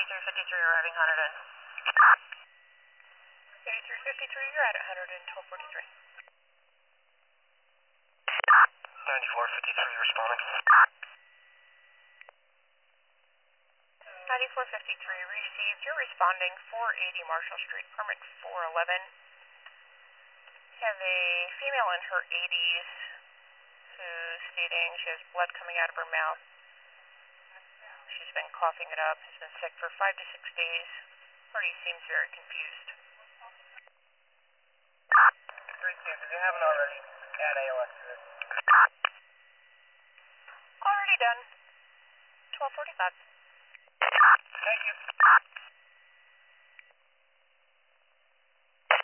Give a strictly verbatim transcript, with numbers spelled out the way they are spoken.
eighty-three fifty-three arriving one hundred in. eighty-three fifty-three, you're at one hundred in twelve forty-three. ninety-four fifty-three responding. ninety-four fifty-three received. You're responding four eighty Marshall Street, permit four eleven. Have a female in her eighties who's stating she has blood coming out of her mouth. She's been coughing it up, has been sick for five to six days. Party seems very confused. three two, if you haven't already, add A L S to this. Already done. twelve forty-five. Thank you.